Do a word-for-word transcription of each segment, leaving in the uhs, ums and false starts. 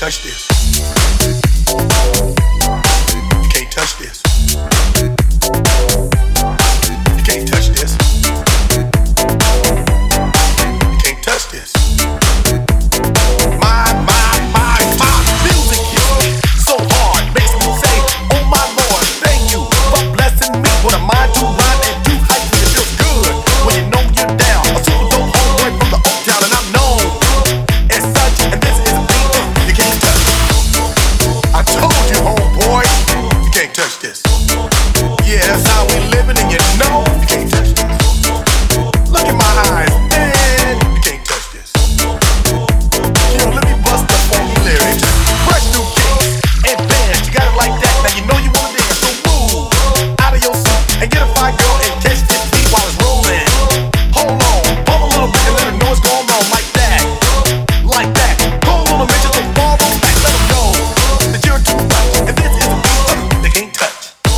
touch this. You can't touch this. You can't touch this. You can't touch this. My, my, my, my music is so hard. Makes me say, oh my Lord, thank you for blessing me with a mind to rhyme and do hype. It feels good when you know you're down. A super dope homeboy from the Oak Town, and I'm known as such. And this is a beat you can't touch. I told you, homeboy, you can't touch this. Yeah, that's how we living, and you know you can't touch this. Look in my eyes, man, you can't touch this. Yo, let me bust the funky lyrics. Fresh new kicks and bands, you got it like that. Now you know you wanna dance, so move out of your seat and get a fire girl and catch this beat while it's rolling. Hold on, bump a little bit and let her know what's going on, like that, like that. Go a little bit, just a ball on back, let them know that you're too much, and this is a beat uh, they can't touch.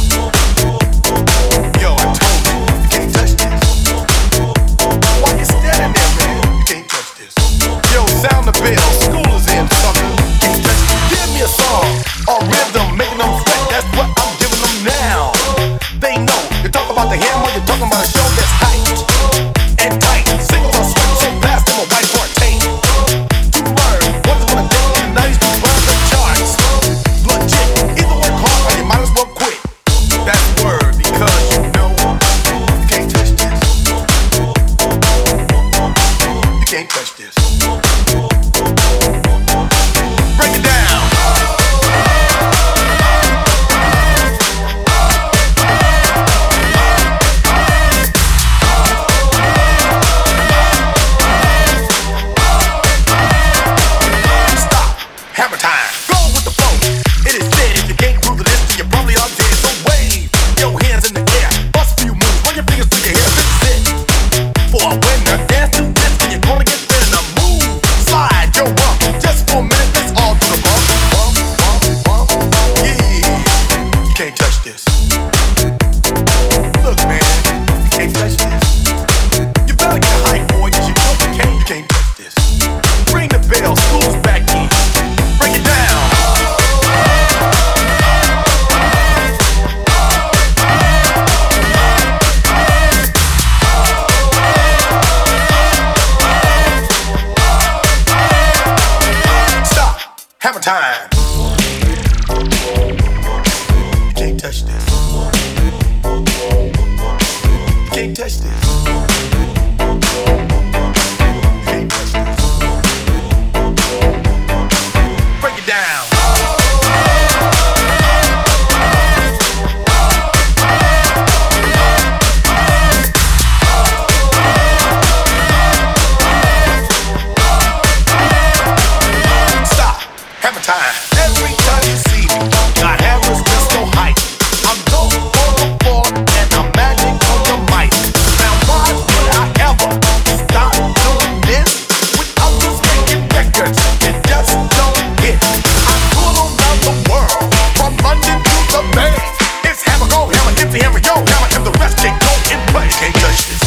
Yo, I told you, you can't touch this. Why you standing there, man? You can't touch this. Yo, sound the bell, school is in, sucker. Can't touch it. Give me a song or rhythm, making them sweat. That's what I'm giving them now. They know. You talk about the hammer, you're talking about a show that's tight and tight. Singles are sweating so fast, I'm a whiteboard tape. To learn what's gonna take in the nineties to run the charts. Legit. Either work hard or you might as well quit. That's the word, because you know you can't touch this. You can't touch this. Break it down. Stop. Hammer time. Go with the flow. It is said if you can't groove to this, then you probably are dead. So wave your hands in the air. Bust a few moves. Run your fingers through your hair. This is it. For a winner, dance to this, and you're gonna get thin. Now move, slide your bump. Just for a minute, let's all do the bump, bump, bump, bump. Yeah, you can't touch this. Look, man, you can't touch this. You better get hype, boy, 'cause you know you can't. You can't touch this. Ring the bell, school's back in. Break it down. Stop. Hammer time. You can't touch this. You can't touch this. You can't touch this. Break it down. Stop. Hammer time. Every time you see me, got hammers just so hype. I'm dope on the floor and I'm magic on the mic. Now why would I ever stop doing this? With others making records, it just don't hit. I tour around the world, from London to the Bay. It's hammer, go hammer, empty hammer, yo hammer, and the rest can't go in play. Can't touch this.